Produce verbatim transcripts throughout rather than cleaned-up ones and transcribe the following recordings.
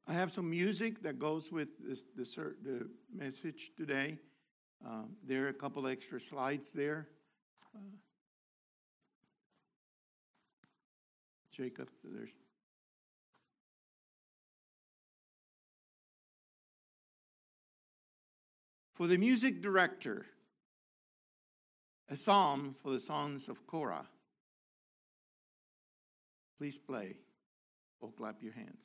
I have some music that goes with this, this, the message today. Um, there are a couple extra slides there. Uh, Jacob, there's. For the music director, a psalm for the sons of Korah. Please play or clap your hands.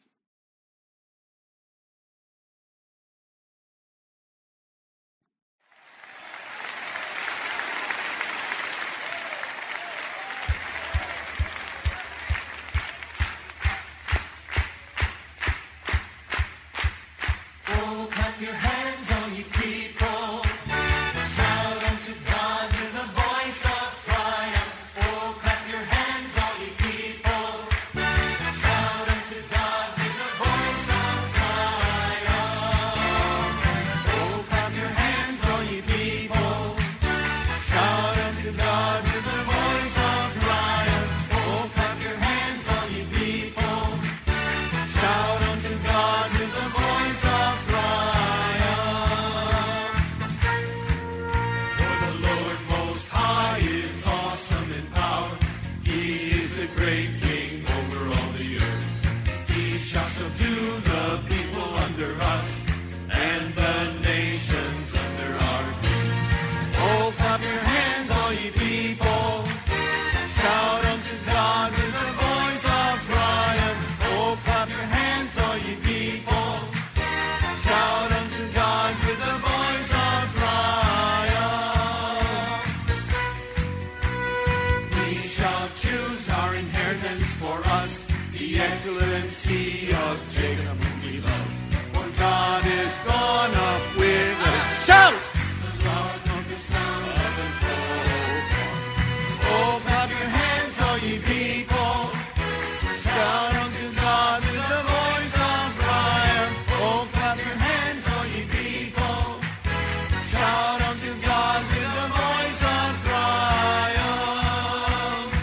Oh, clap your hands, all you people. Shout unto God with a voice of triumph. Oh, clap your hands, all you people. Shout unto God with a voice of triumph. Oh, clap your hands, all you people. Shout unto God with a voice of triumph. Oh, clap your hands, all you people. Shout unto God with a voice of triumph. For the Lord Most High is awesome in power. He is the great King over all the earth. He shall subdue the people under us and the nations under our feet. Oh, clap your hands, all ye people. Shout unto God with a voice of triumph. Oh, clap your hands, all ye people. Shout unto God with a voice of triumph. We shall choose our inheritance for us, the excellency of Jacob whom we love. For God is gone up with a shout. The Lord of the sound of the trumpet. Oh, clap your hands, all ye people. Shout unto God with the voice of triumph. Oh, clap your hands, all ye people. Shout unto God with the voice of triumph.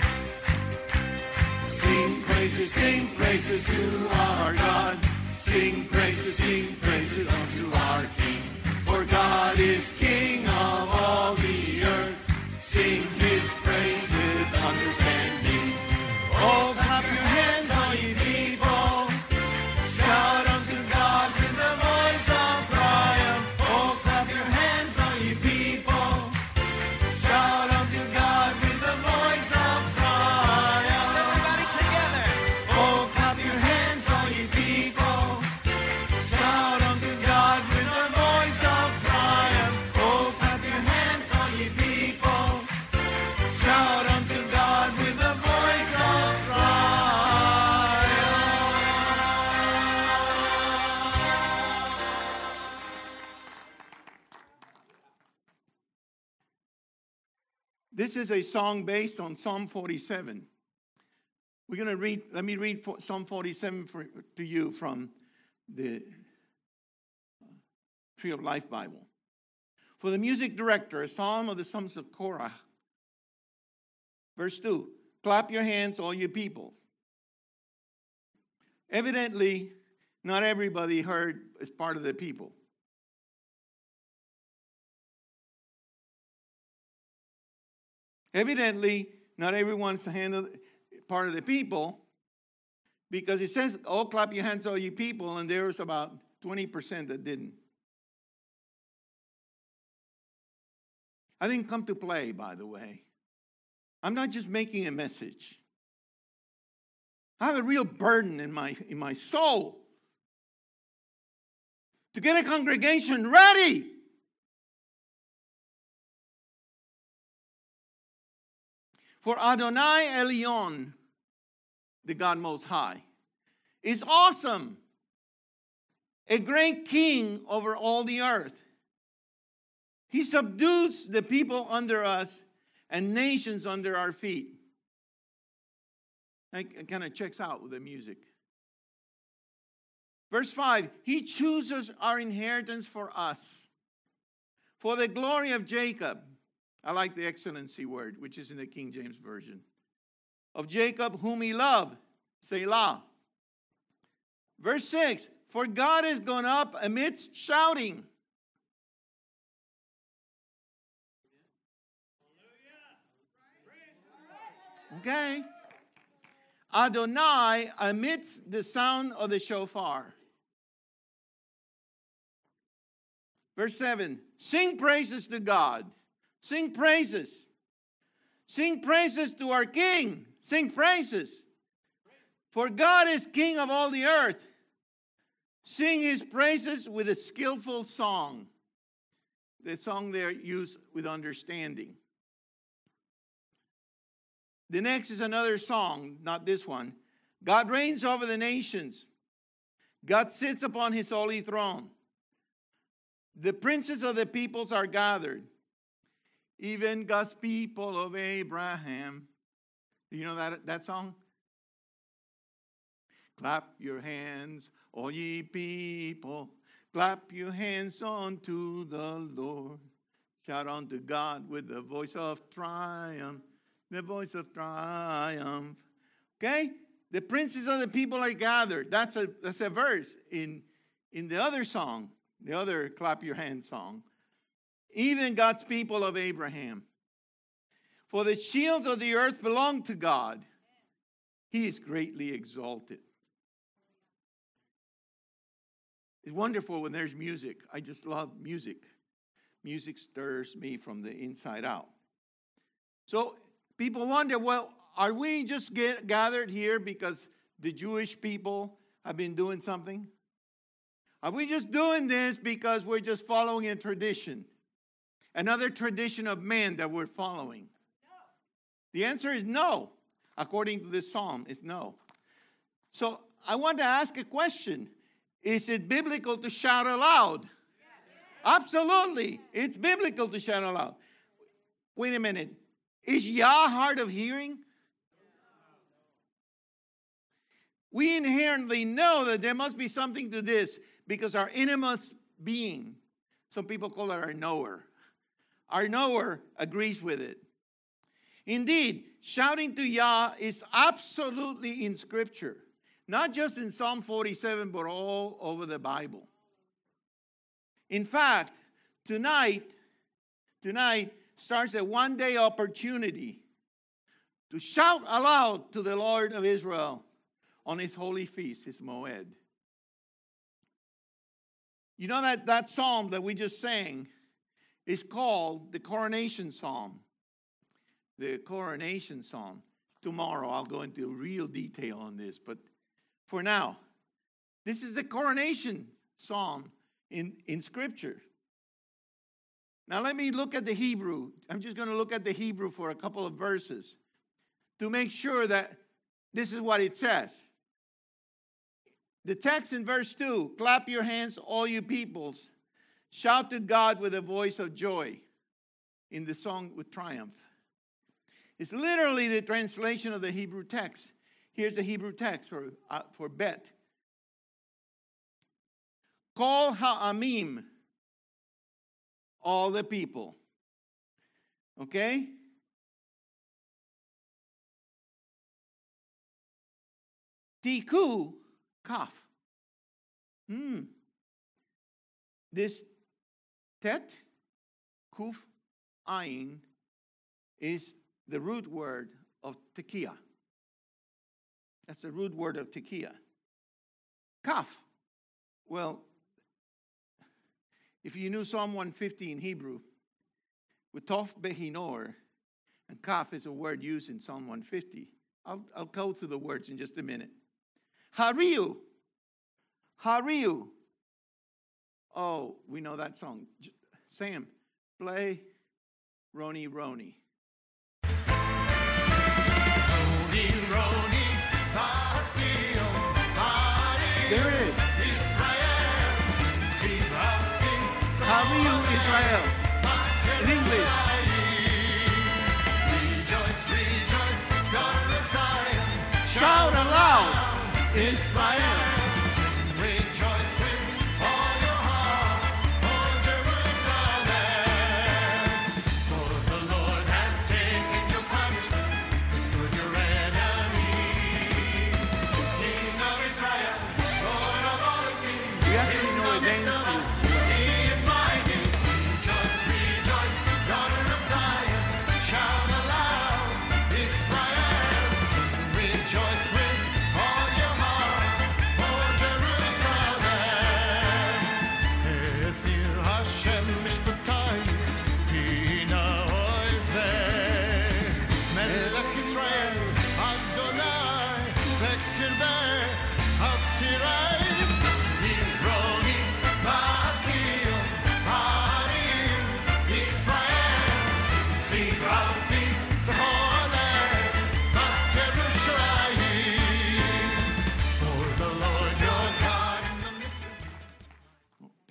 Sing praises, sing praises to our God. Sing praises, sing praises unto our King. For God is King of all the earth. Sing his praise with understanding. Oh, clap your hands, all ye people. Shout unto God with the voice of triumph. Oh, clap your hands, all ye people. Shout unto God with the voice of triumph. Everybody together. Oh, clap your hands, all ye people. Shout unto God with the voice of triumph. Oh, clap your hands, all ye people. Shout unto God with the voice of triumph. This is a song based on Psalm forty-seven. We're going to read, let me read Psalm forty-seven for, to you from the Tree of Life Bible. For the music director, a psalm of the sons of Korah. Verse two, clap your hands, all you people. Evidently, not everybody heard as part of the people. Evidently, not everyone's hand part of the people, because it says, oh, clap your hands, all you people, and there was about twenty percent that didn't. I didn't come to play, by the way. I'm not just making a message. I have a real burden in my, in my soul to get a congregation ready. For Adonai Elyon, the God Most High, is awesome, a great king over all the earth. He subdues the people under us and nations under our feet. It kind of checks out with the music. Verse five, he chooses our inheritance for us, for the glory of Jacob. I like the excellency word, which is in the King James Version. Of Jacob, whom he loved, Selah. Verse six, For God has gone up amidst shouting. Okay. Adonai amidst the sound of the shofar. Verse seven. Sing praises to God. Sing praises. Sing praises to our King. Sing praises. For God is King of all the earth. Sing his praises with a skillful song. The song there used with understanding. The next is another song, not this one. God reigns over the nations. God sits upon his holy throne. The princes of the peoples are gathered. Even God's people of Abraham. Do you know that, that song? Clap your hands, all ye people. Clap your hands unto the Lord. Shout unto God with the voice of triumph. The voice of triumph. Okay? The princes of the people are gathered. That's a, that's a verse in, in the other song. The other clap your hands song. Even God's people of Abraham. For the shields of the earth belong to God. He is greatly exalted. It's wonderful when there's music. I just love music. Music stirs me from the inside out. So people wonder, well, are we just get gathered here because the Jewish people have been doing something? Are we just doing this because we're just following a tradition? Another tradition of man that we're following? No. The answer is no. According to this psalm, it's no. So I want to ask a question. Is it biblical to shout aloud? Yeah. Absolutely. It's biblical to shout aloud. Wait a minute. Is Yah hard of hearing? We inherently know that there must be something to this because our innermost being, some people call it our knower, our knower agrees with it. Indeed, shouting to Yah is absolutely in Scripture. Not just in Psalm forty-seven, but all over the Bible. In fact, tonight, tonight starts a one-day opportunity to shout aloud to the Lord of Israel on his holy feast, his Moed. You know that, that psalm that we just sang is called the Coronation Psalm. The Coronation Psalm. Tomorrow I'll go into real detail on this, but for now, this is the Coronation Psalm in, in Scripture. Now let me look at the Hebrew. I'm just going to look at the Hebrew for a couple of verses to make sure that this is what it says. The text in verse two, clap your hands, all you peoples. Shout to God with a voice of joy in the song with triumph. It's literally the translation of the Hebrew text. Here's the Hebrew text for, uh, for bet. Kol ha'amim, all the people. Okay? Tiku, kaf. Hmm. This tet, kuf, ayin, is the root word of tekiah. That's the root word of tekiah. Kaf. Well, if you knew Psalm one fifty in Hebrew, with tof behinor, and kaf is a word used in Psalm one fifty. I'll, I'll go through the words in just a minute. Hariu. Hariu. Oh, we know that song. Sam, play Roni Roni. Roni, Roni, there it is. Hariu Israel. In English. Rejoice, rejoice, daughter of Zion. Shout aloud, Israel. Rejoice with all your heart, O Jerusalem. For the Lord has taken your punishment, destroyed your enemy. King of Israel, Lord of all the sea.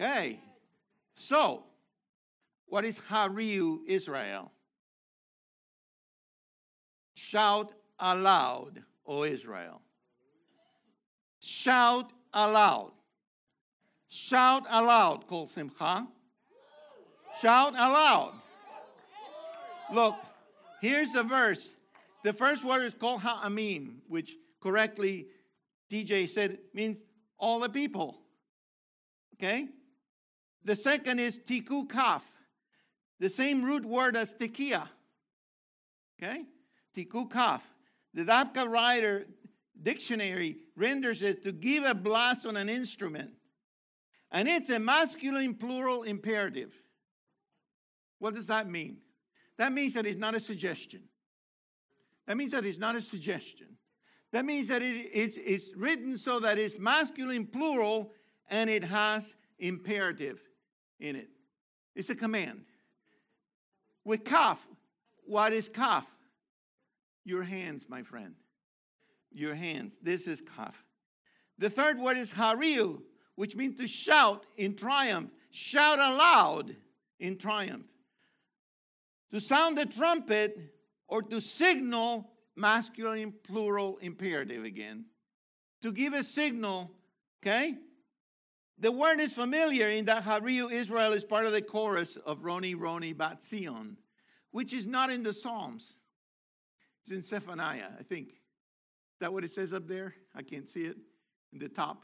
Hey, so what is Hariu Israel? Shout aloud, O Israel. Shout aloud. Shout aloud, Kol Simcha. Shout aloud. Look, here's the verse. The first word is called ha'amim, which correctly D J said means all the people. Okay? The second is tiku kaf, the same root word as tekiah. Okay? Tiku kaf. The Dafka writer dictionary renders it to give a blast on an instrument. And it's a masculine plural imperative. What does that mean? That means that it's not a suggestion. That means that it's not a suggestion. That means that it, it's, it's written so that it's masculine plural and it has imperative in it. It's a command. With kaf, what is kaf? Your hands, my friend. Your hands. This is kaf. The third word is hariu, which means to shout in triumph. Shout aloud in triumph. To sound the trumpet or to signal, masculine plural imperative again. To give a signal, okay? The word is familiar in that Hariu Israel is part of the chorus of Roni Roni Bat Zion, which is not in the Psalms. It's in Zephaniah, I think. Is that what it says up there? I can't see it in the top.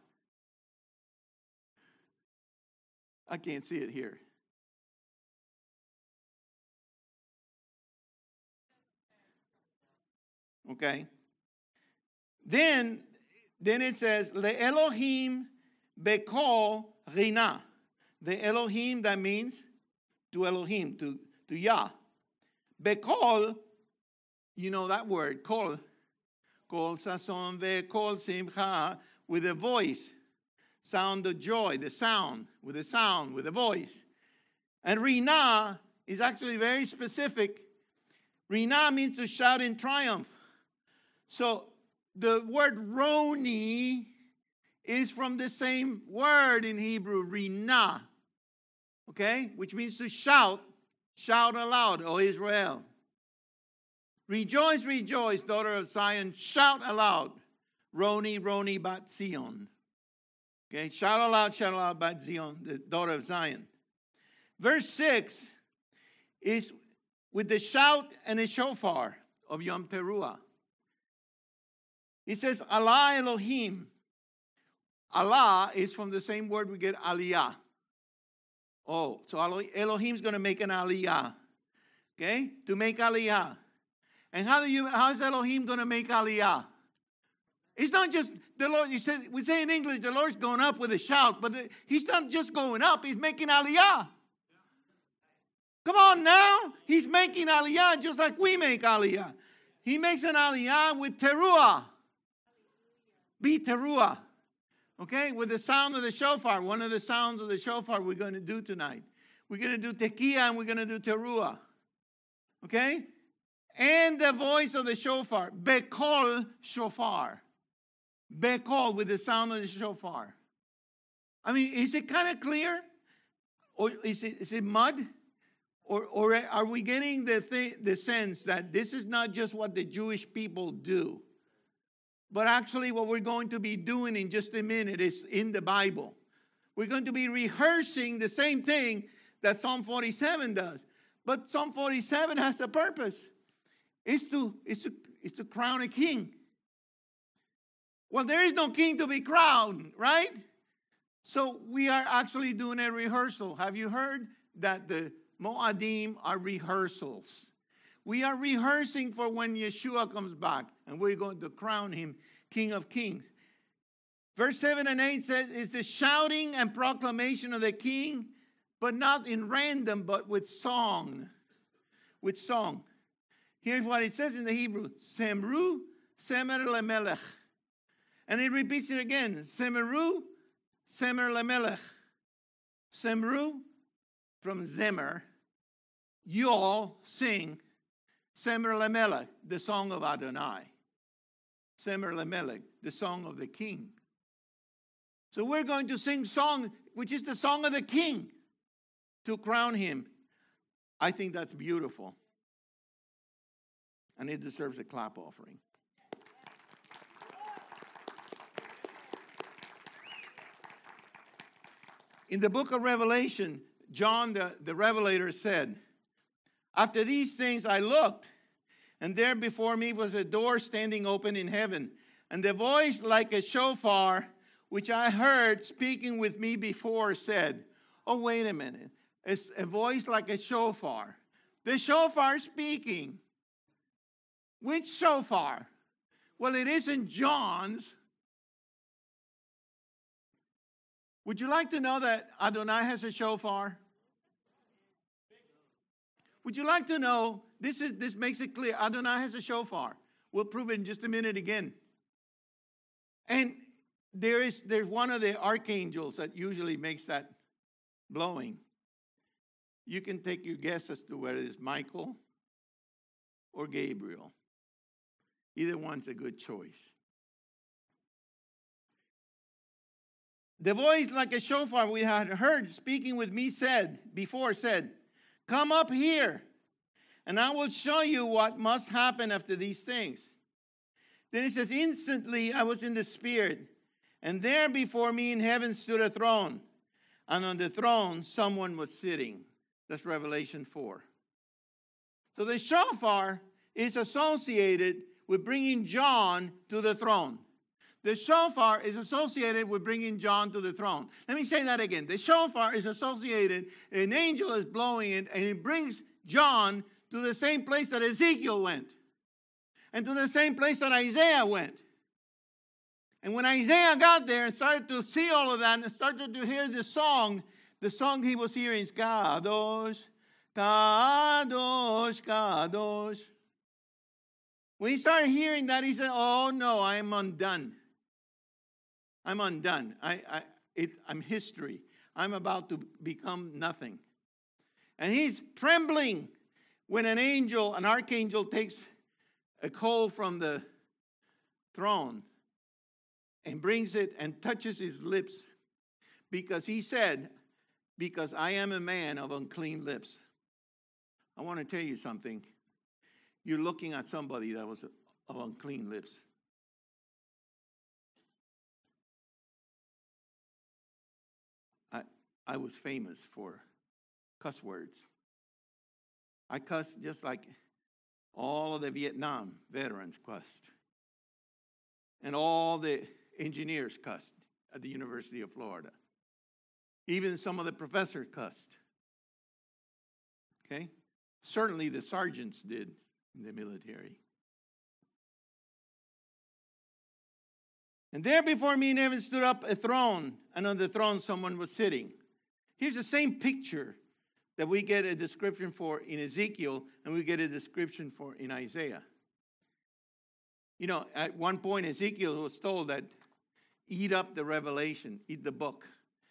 I can't see it here. Okay. Then, then it says, Le Elohim Bekol Rina. The Elohim, that means to Elohim, to, to Yah. Bekol, you know that word, kol. Kol sason ve kol simcha, with a voice. Sound of joy, the sound, with a sound, with a voice. And Rina is actually very specific. Rina means to shout in triumph. So the word roni is from the same word in Hebrew, rina, okay, which means to shout, shout aloud, O Israel. Rejoice, rejoice, daughter of Zion, shout aloud, Roni, Roni, Bat Zion. Okay, shout aloud, shout aloud, Bat Zion, the daughter of Zion. Verse six is with the shout and the shofar of Yom Teruah. It says, Allah Elohim. Allah is from the same word we get aliyah. Oh, so Elohim's going to make an aliyah. Okay? To make aliyah. And how do you how is Elohim going to make aliyah? It's not just the Lord. He said, we say in English, the Lord's going up with a shout, but he's not just going up, he's making aliyah. Come on now. He's making aliyah just like we make aliyah. He makes an aliyah with teruah. Be teruah. Okay? With the sound of the shofar. One of the sounds of the shofar we're going to do tonight. We're going to do tekiah and we're going to do teruah. Okay? And the voice of the shofar. Bekol shofar. Bekol with the sound of the shofar. I mean, is it kind of clear? Or is it, is it mud? Or, or are we getting the, th- the sense that this is not just what the Jewish people do, but actually what we're going to be doing in just a minute is in the Bible. We're going to be rehearsing the same thing that Psalm forty-seven does. But Psalm forty-seven has a purpose. It's to, it's to, it's to crown a king. Well, there is no king to be crowned, right? So we are actually doing a rehearsal. Have you heard that the Moadim are rehearsals? We are rehearsing for when Yeshua comes back, and we're going to crown him King of Kings. Verse seven and eight says, it's the shouting and proclamation of the king, but not in random, but with song. With song. Here's what it says in the Hebrew. Semru, semer lemelech. And it repeats it again. Semeru, semer lemelech. Semru, from Zemer. You all sing Semer Lemelech, the song of Adonai. Semer Lemelech, the song of the king. So we're going to sing songs. which is the song of the king, to crown him. I think that's beautiful. And it deserves a clap offering. In the book of Revelation, John the, the Revelator said, after these things I looked, and there before me was a door standing open in heaven, and the voice like a shofar, which I heard speaking with me before, said, oh, wait a minute. It's a voice like a shofar. The shofar speaking. Which shofar? Well, it isn't John's. Would you like to know that Adonai has a shofar? Would you like to know, this is this makes it clear, Adonai has a shofar. We'll prove it in just a minute again. And there is there's one of the archangels that usually makes that blowing. You can take your guess as to whether it's Michael or Gabriel. Either one's a good choice. The voice like a shofar we had heard speaking with me said, before said, come up here, and I will show you what must happen after these things. Then it says, instantly I was in the Spirit, and there before me in heaven stood a throne, and on the throne someone was sitting. That's Revelation four. So the shofar is associated with bringing John to the throne. The shofar is associated with bringing John to the throne. Let me say that again. The shofar is associated, an angel is blowing it, and it brings John to the same place that Ezekiel went, and to the same place that Isaiah went. And when Isaiah got there and started to see all of that and started to hear the song, the song he was hearing is Kadosh, Kadosh, Kadosh. When he started hearing that, he said, oh no, I am undone. I'm undone. I, I, it, I'm history. I'm about to become nothing. And he's trembling when an angel, an archangel, takes a coal from the throne and brings it and touches his lips, because he said, because I am a man of unclean lips. I want to tell you something. You're looking at somebody that was of unclean lips. I, I was famous for cuss words. I cussed just like all of the Vietnam veterans cussed. And all the engineers cussed at the University of Florida. Even some of the professors cussed. Okay? Certainly the sergeants did in the military. And there before me in heaven stood up a throne, and on the throne someone was sitting. Here's the same picture that we get a description for in Ezekiel, and we get a description for in Isaiah. You know, at one point Ezekiel was told that eat up the revelation, eat the book.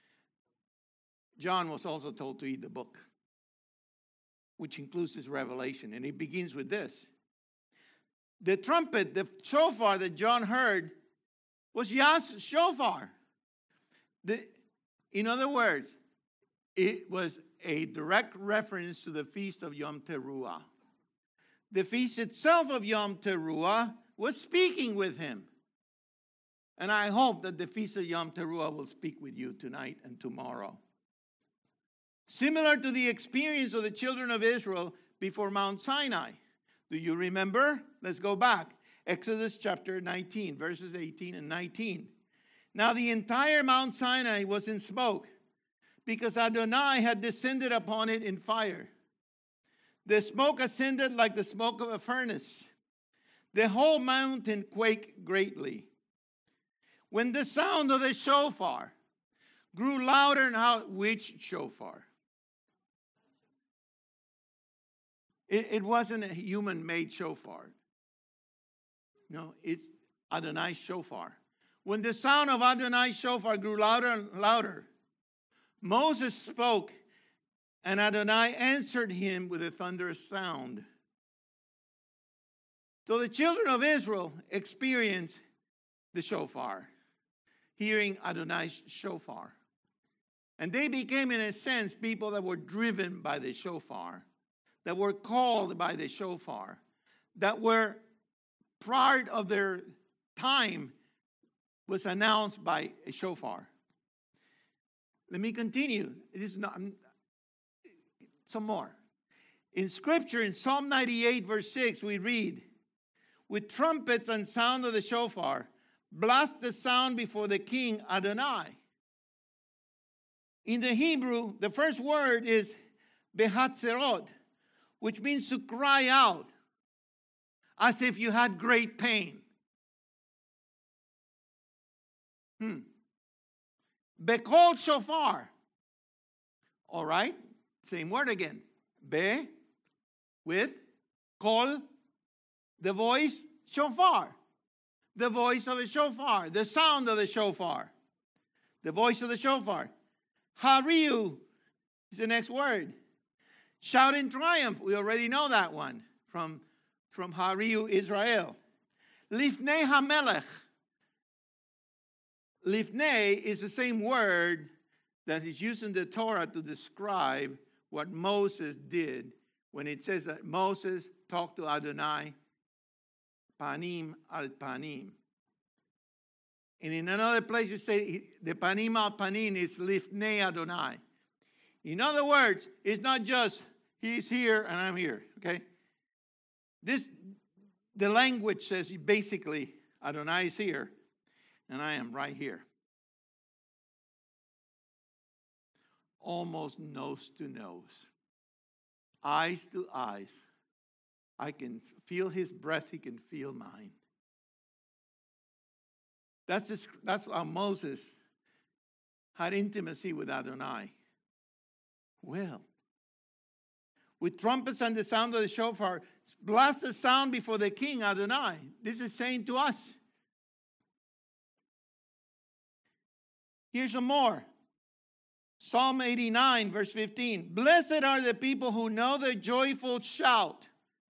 John was also told to eat the book, which includes his revelation. And it begins with this. The trumpet, the shofar that John heard was Yah's shofar. The, in other words, it was a direct reference to the feast of Yom Teruah. The feast itself of Yom Teruah was speaking with him. And I hope that the feast of Yom Teruah will speak with you tonight and tomorrow. Similar to the experience of the children of Israel before Mount Sinai. Do you remember? Let's go back. Exodus chapter nineteen, verses eighteen and nineteen. Now the entire Mount Sinai was in smoke, because Adonai had descended upon it in fire. The smoke ascended like the smoke of a furnace. The whole mountain quaked greatly. When the sound of the shofar grew louder and louder, which shofar? It, it wasn't a human-made shofar. No, it's Adonai's shofar. When the sound of Adonai's shofar grew louder and louder, Moses spoke, and Adonai answered him with a thunderous sound. So the children of Israel experienced the shofar, hearing Adonai's shofar. And they became, in a sense, people that were driven by the shofar, that were called by the shofar, that were part of their time was announced by a shofar. Let me continue. This is not some more. In Scripture, in Psalm ninety-eight, verse six, we read, with trumpets and sound of the shofar, blast the sound before the King Adonai. In the Hebrew, the first word is behatzerot, which means to cry out, as if you had great pain. Hmm. Bekol shofar. All right, same word again. Be with kol, the voice, shofar. The voice of a shofar, the sound of the shofar. The voice of the shofar. Hariu is the next word. Shout in triumph. We already know that one from, from Hariu, Israel. Lifnei HaMelech. Lifnei is the same word that is used in the Torah to describe what Moses did when it says that Moses talked to Adonai panim al panim. And in another place it says the panim al panim is lifnei Adonai. In other words, it's not just he's here and I'm here, okay? This, the language says basically Adonai is here and I am right here. Almost nose to nose. Eyes to eyes. I can feel his breath, he can feel mine. That's, this, that's how Moses had intimacy with Adonai. Well, with trumpets and the sound of the shofar, blast the sound before the King Adonai. This is saying to us. Here's some more. Psalm eighty-nine, verse fifteen. Blessed are the people who know the joyful shout.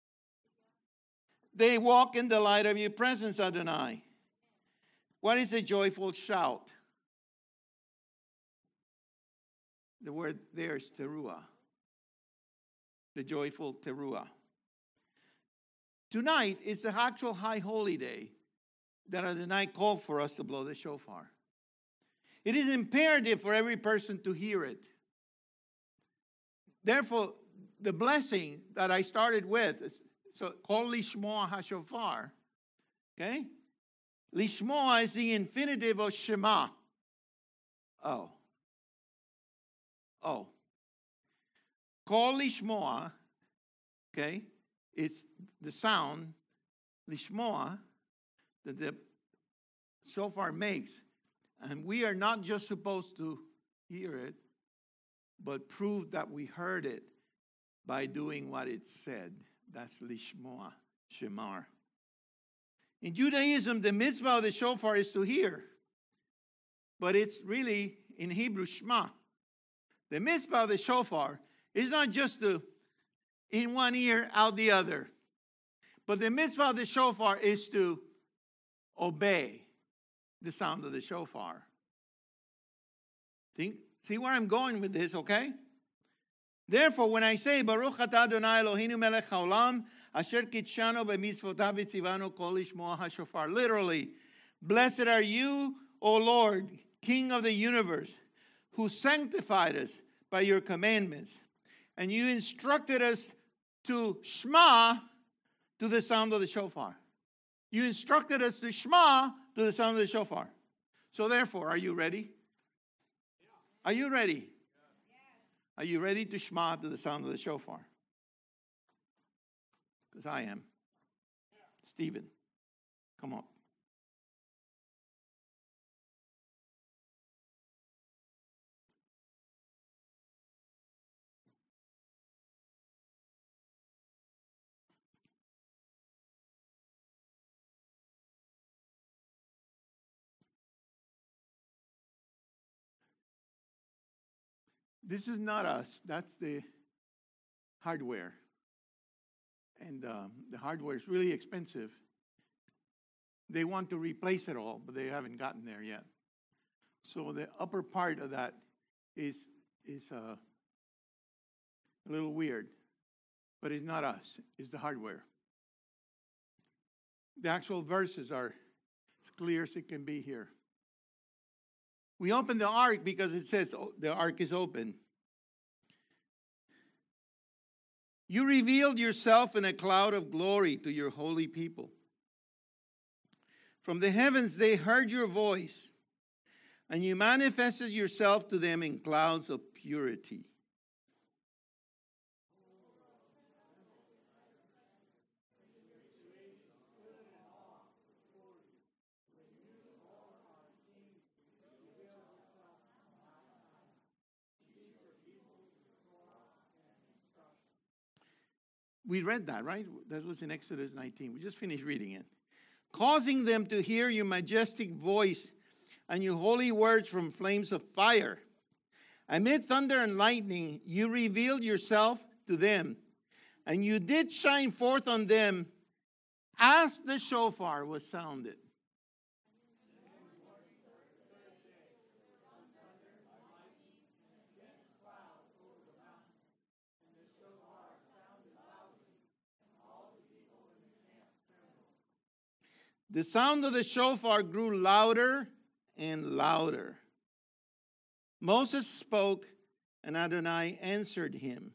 They walk in the light of your presence, Adonai. What is a joyful shout? The word there is teruah. The joyful teruah. Tonight is the actual high holy day that Adonai called for us to blow the shofar. It is imperative for every person to hear it. Therefore, the blessing that I started with, is, so called Lishmoa HaShofar, okay? Lishmoa is the infinitive of Shema. Oh. Oh. Call Lishmoa, okay? It's the sound, Lishmoa, that the shofar makes. And we are not just supposed to hear it, but prove that we heard it by doing what it said. That's Lishmoa, Shemar. In Judaism, the mitzvah of the shofar is to hear. But it's really, in Hebrew, Shema. The mitzvah of the shofar is not just to, in one ear, out the other. But the mitzvah of the shofar is to obey the sound of the shofar. Think, see where I'm going with this, okay? Therefore, when I say, Baruch atah Adonai Eloheinu melech haolam, asher kitshanu b'mitzvotav v'tzivanu kol lishmoa hashofar. Literally, blessed are you, O Lord, King of the universe, who sanctified us by your commandments. And you instructed us to shema to the sound of the shofar. You instructed us to shema to the sound of the shofar. So therefore, are you ready? Are you ready? Are you ready to shema to the sound of the shofar? Because I am. Stephen, come on. This is not us. That's the hardware. And um, the hardware is really expensive. They want to replace it all, but they haven't gotten there yet. So the upper part of that is, is uh, a little weird. But it's not us. It's the hardware. The actual verses are as clear as it can be here. We open the ark because it says the ark is open. You revealed yourself in a cloud of glory to your holy people. From the heavens they heard your voice, and you manifested yourself to them in clouds of purity. We read that, right? That was in Exodus nineteen. We just finished reading it. Causing them to hear your majestic voice and your holy words from flames of fire. Amid thunder and lightning, you revealed yourself to them, and you did shine forth on them as the shofar was sounded. The sound of the shofar grew louder and louder. Moses spoke, and Adonai answered him.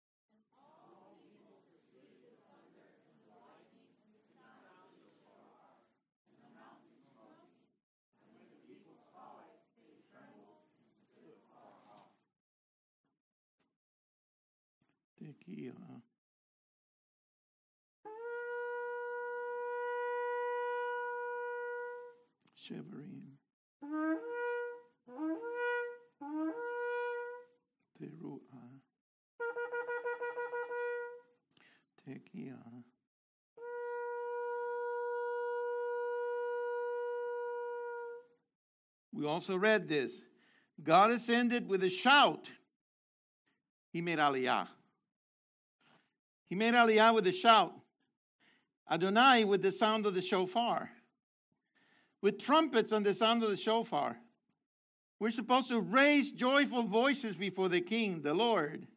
Tequila. Shivering. Teruah. Tequila. We also read this. God ascended with a shout. He made Aliyah. He made Aliyah with a shout. Adonai with the sound of the shofar. With trumpets and the sound of the shofar. We're supposed to raise joyful voices before the King, the Lord.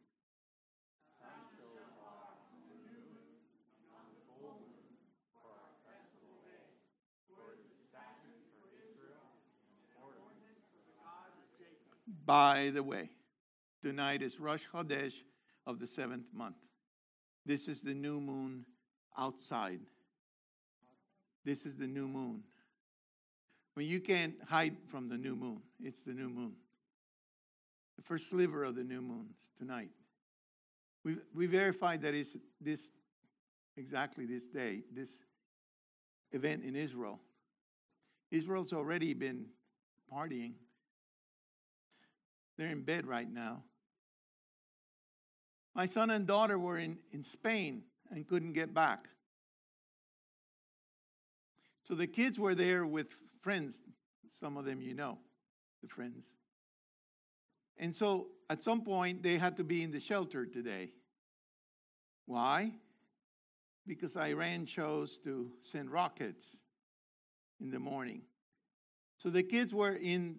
By the way, tonight is Rosh Chodesh of the seventh month. This is the new moon outside. This is the new moon. When you can't hide from the new moon, it's the new moon. The first sliver of the new moon is tonight. We we verified that it's this exactly this day, this event in Israel. Israel's already been partying. They're in bed right now. My son and daughter were in, in Spain and couldn't get back. So the kids were there with friends. Some of them you know, the friends. And so at some point, they had to be in the shelter today. Why? Because Iran chose to send rockets in the morning. So the kids were in,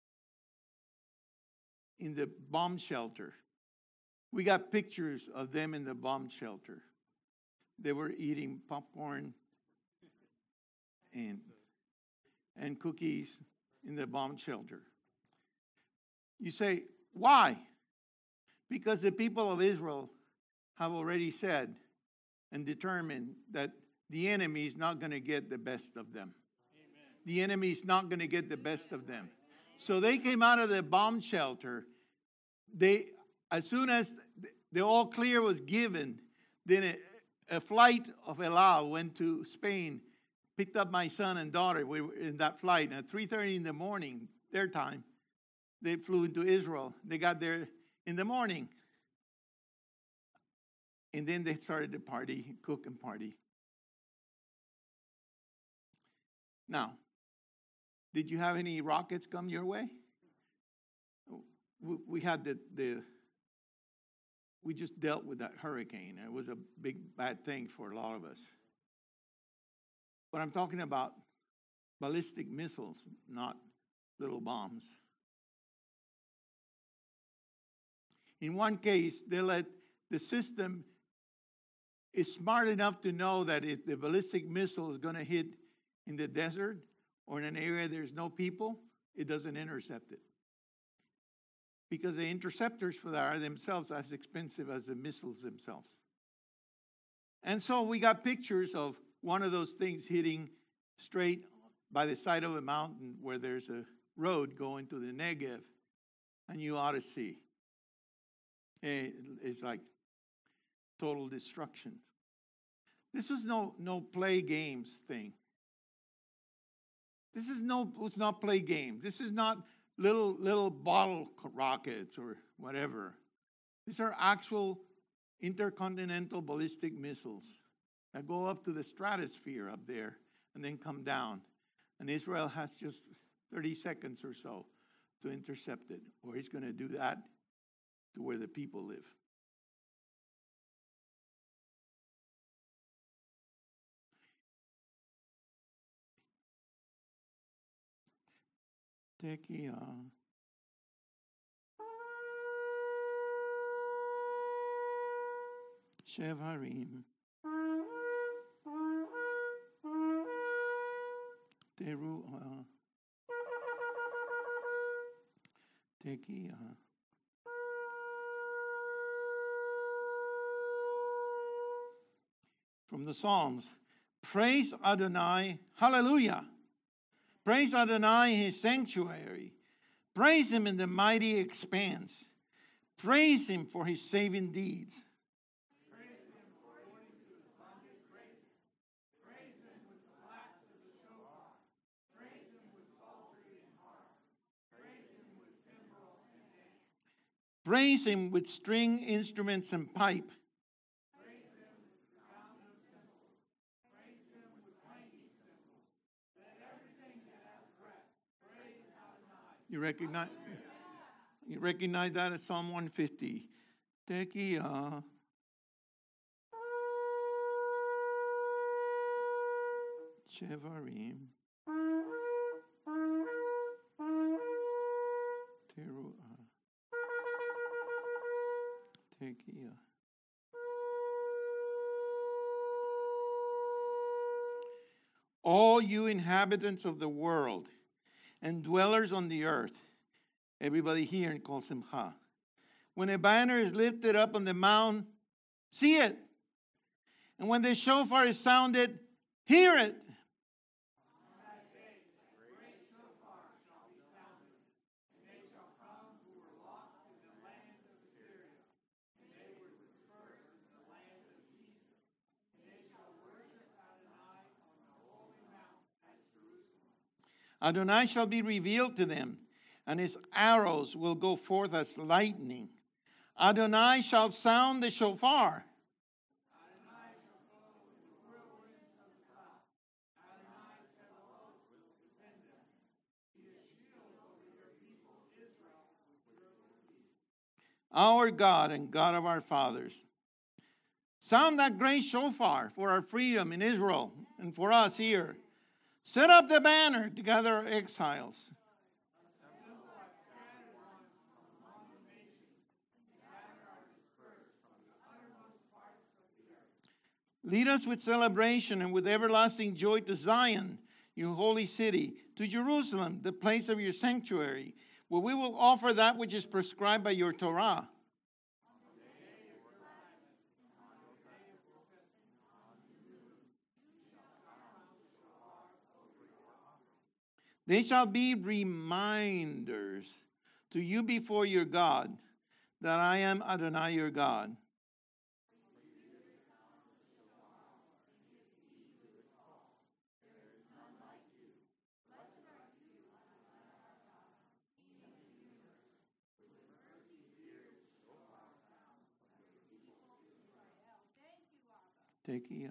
in the bomb shelter. We got pictures of them in the bomb shelter. They were eating popcorn and, and cookies in the bomb shelter. You say, why? Because the people of Israel have already said and determined that the enemy is not going to get the best of them. Amen. The enemy is not going to get the best of them. So they came out of the bomb shelter. They, as soon as the all clear was given, then a, a flight of El Al went to Spain, picked up my son and daughter. We were in that flight. And at three thirty in the morning, their time, they flew into Israel. They got there in the morning. And then they started to party, cook and party. Now, did you have any rockets come your way? We, we had the, the, we just dealt with that hurricane. It was a big, bad thing for a lot of us. But I'm talking about ballistic missiles, not little bombs. In one case, they let the system is smart enough to know that if the ballistic missile is going to hit in the desert or in an area there's no people, it doesn't intercept it. Because the interceptors for that are themselves as expensive as the missiles themselves. And so we got pictures of one of those things hitting straight by the side of a mountain where there's a road going to the Negev. And you ought to see. It's like total destruction. This was no no play games thing. This is no was not play game. This is not little little bottle rockets or whatever. These are actual intercontinental ballistic missiles that go up to the stratosphere up there and then come down. And Israel has just thirty seconds or so to intercept it, or he's going to do that to where the people live. Tekia. Shevarim. Teruah. Tekia. From the Psalms, praise Adonai, hallelujah. Praise Adonai in his sanctuary. Praise him in the mighty expanse. Praise him for his saving deeds. Praise him according to his abundant grace. Praise him with the blast of the shofar. Praise him with psaltery and harp. Praise him with timbrel and dance. Praise him with string instruments and pipe. Praise him with resounding cymbals. Praise him with clanging cymbals. Let everything that has breath praise Adonai. You recognize, you recognize that as Psalm one fifty. Tekia. Shevarim. Teruah. Tekia. All you inhabitants of the world and dwellers on the earth, everybody here in Kol Simcha, when a banner is lifted up on the mount, see it. And when the shofar is sounded, hear it. On that day, a great shofar shall be sounded, and they shall come who were lost in the land of Assyria, and they were dispersed in the land of Egypt. And they shall worship Adonai on the holy mount at Jerusalem. Adonai shall be revealed to them, and his arrows will go forth as lightning. Adonai shall sound the shofar. Adonai shall go with the whirlwinds of the south. Adonai Sabaoth will defend them. Be a shield over your people Israel with your peace. Our God and God of our fathers. Sound that great shofar for our freedom in Israel and for us here. Set up the banner to gather our exiles. Lead us with celebration and with everlasting joy to Zion, your holy city, to Jerusalem, the place of your sanctuary, where we will offer that which is prescribed by your Torah. They shall be reminders to you before your God that I am Adonai your God. Tekia.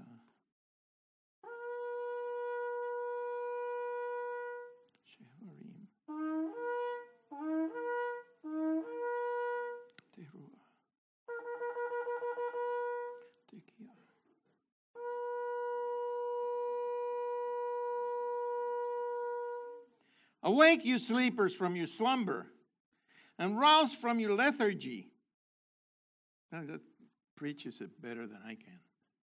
Shevarim. Teruah. Tekia. Awake, you sleepers, from your slumber, and rouse from your lethargy. Now, that preaches it better than I can.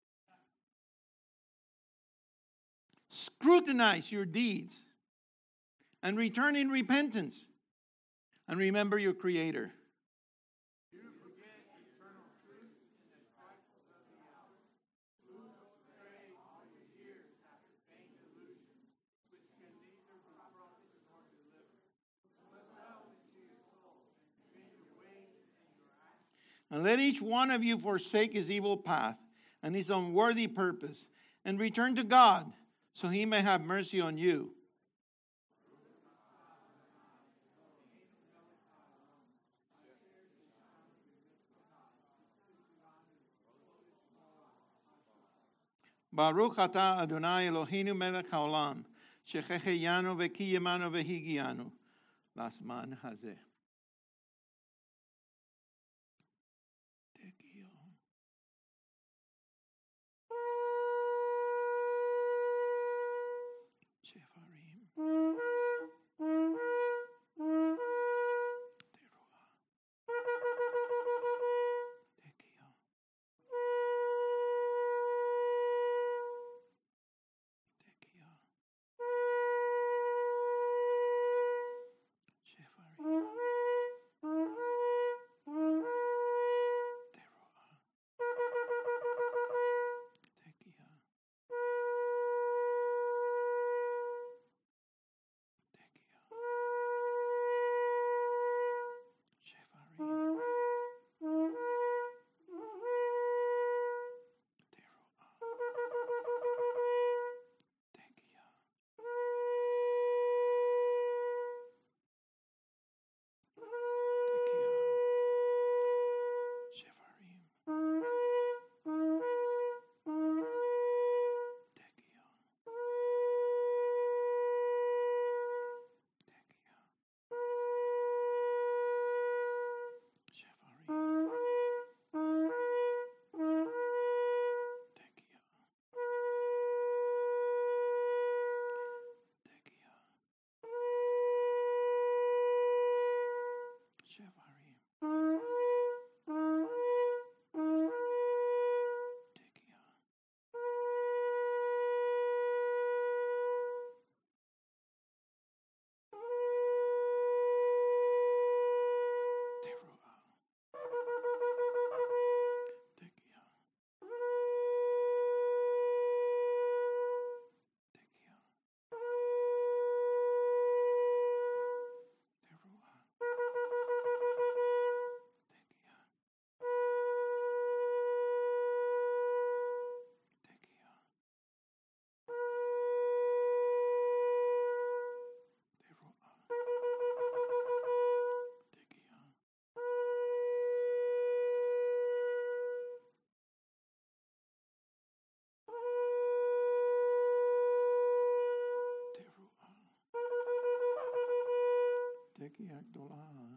Scrutinize your deeds and return in repentance and remember your Creator. You forget eternal truth and the trifles of the hour. Move astray all your years after vain illusions, which can neither profit nor deliver. Look well into your soul and commit your ways and your actions. And let each one of you forsake his evil path and his unworthy purpose, and return to God, so he may have mercy on you. Baruch atah Adonai Eloheinu melech haolam, shechecheyanu v'kiyemanu v'higianu, lasman hazeh. Tekiah Gdolah.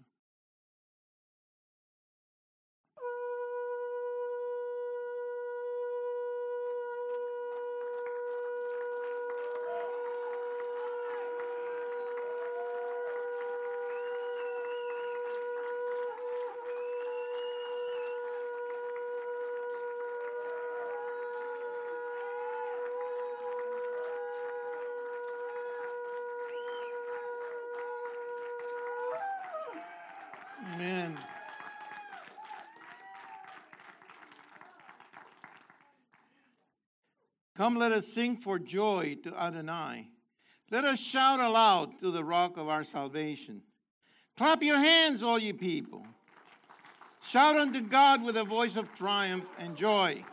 Amen. Come, let us sing for joy to Adonai. Let us shout aloud to the rock of our salvation. Clap your hands, all ye people. Shout unto God with a voice of triumph and joy.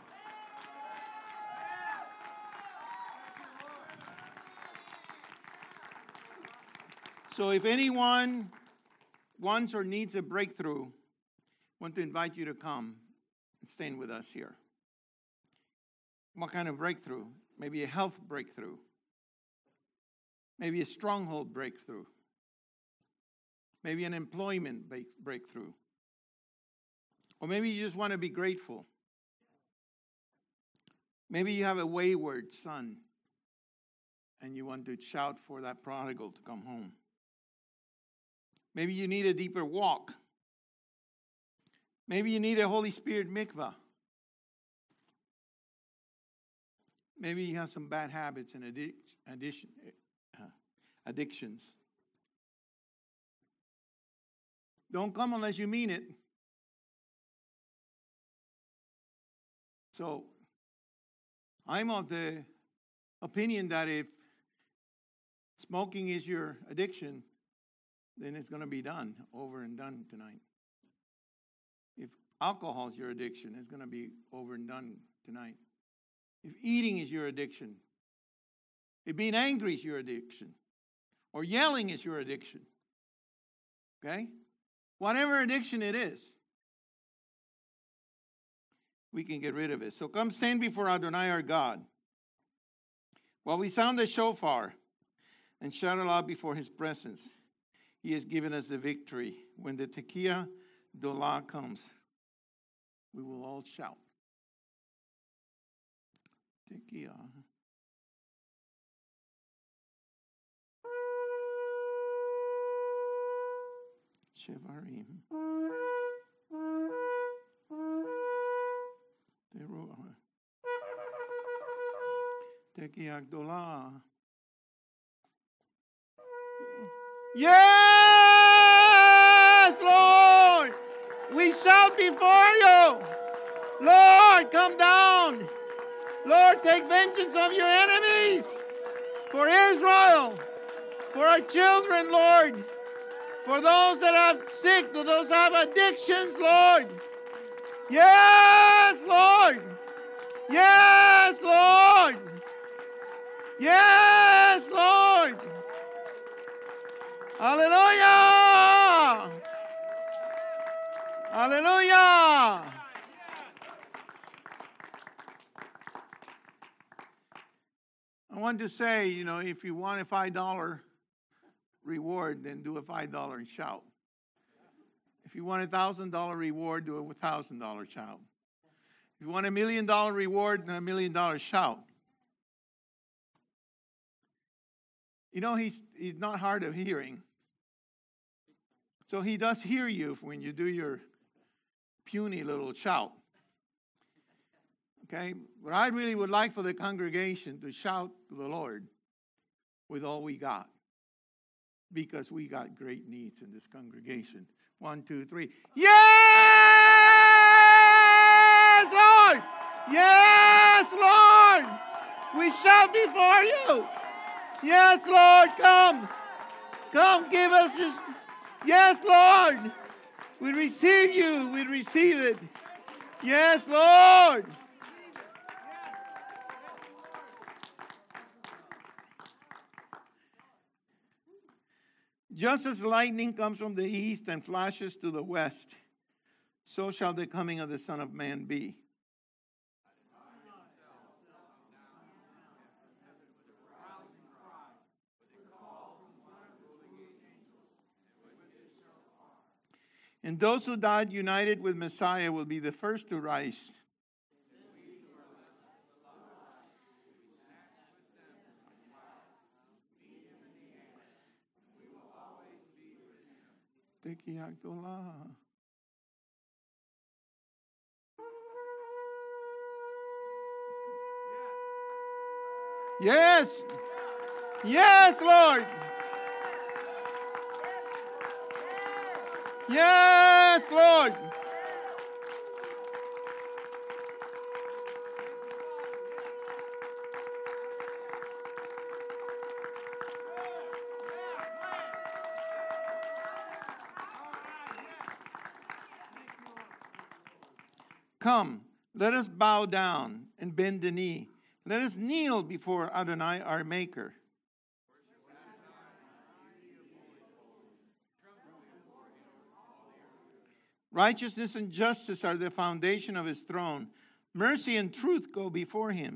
So if anyone wants or needs a breakthrough, I want to invite you to come and stand with us here. What kind of breakthrough? Maybe a health breakthrough. Maybe a stronghold breakthrough. Maybe an employment breakthrough. Or maybe you just want to be grateful. Maybe you have a wayward son and you want to shout for that prodigal to come home. Maybe you need a deeper walk. Maybe you need a Holy Spirit mikvah. Maybe you have some bad habits and addic- addiction, uh, addictions. Don't come unless you mean it. So, I'm of the opinion that if smoking is your addiction, then it's going to be done, over and done tonight. If alcohol is your addiction, it's going to be over and done tonight. If eating is your addiction, if being angry is your addiction, or yelling is your addiction, okay? Whatever addiction it is, we can get rid of it. So come stand before Adonai our God, while we sound the shofar and shout aloud before his presence. He has given us the victory. When the Tekiah Dolah comes, we will all shout. Tekiah. Shevarim. Teruah. Tekiah Dolah. Yes, Lord. We shout before you. Lord, come down. Lord, take vengeance of your enemies. For Israel. For our children, Lord. For those that are sick, for those that have addictions, Lord. Yes, Lord. Yes, Lord. Yes, Lord. Hallelujah! Hallelujah! I want to say, you know, if you want a five dollar reward, then do a five dollar and shout. If you want a one thousand dollar reward, do a one thousand dollar shout. If you want a million dollar reward, then a million dollar shout. You know, he's, he's not hard of hearing. So he does hear you when you do your puny little shout. Okay? But I really would like for the congregation to shout to the Lord with all we got. Because we got great needs in this congregation. One, two, three. Yes, Lord! Yes, Lord! We shout before you. Yes, Lord, come. Come, give us this. Yes, Lord. We receive you. We receive it. Yes, Lord. Just as lightning comes from the east and flashes to the west, so shall the coming of the Son of Man be. And those who died united with Messiah will be the first to rise. Tekiah Dolah. Yes. Yes, Lord. Yes, Lord. Come, let us bow down and bend the knee. Let us kneel before Adonai, our Maker. Righteousness and justice are the foundation of his throne. Mercy and truth go before him.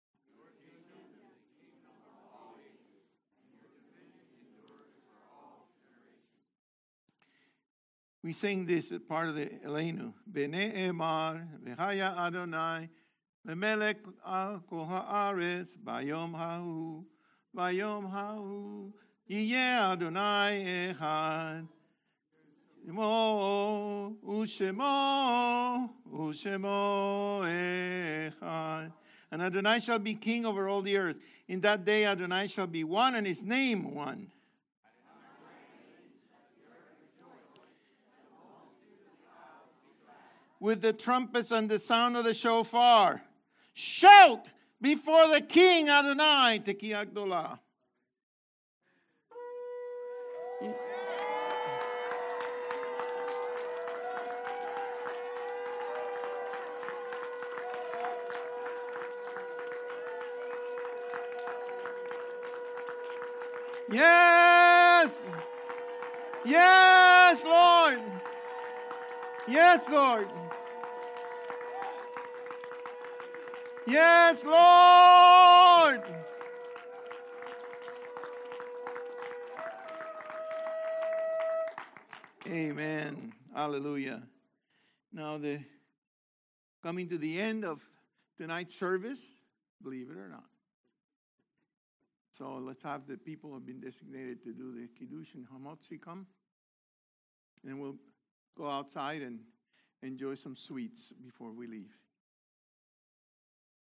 We sing this as part of the Elenu. B'nei Emar, v'haya Adonai, lemelech al kol haaretz, bayom ha'u, bayom ha'u, yiyeh Adonai echad. Mo Ushemo, Ushemo Echad. And Adonai shall be king over all the earth. In that day Adonai shall be one, and his name one. With the trumpets and the sound of the shofar. Shout before the king Adonai, Tekiah Gdolah. Yes! Yes, Lord! Yes, Lord! Yes, Lord! Amen. Hallelujah. Now, the coming to the end of tonight's service, believe it or not. So let's have the people who have been designated to do the Kiddush and Hamotzi come. And we'll go outside and enjoy some sweets before we leave.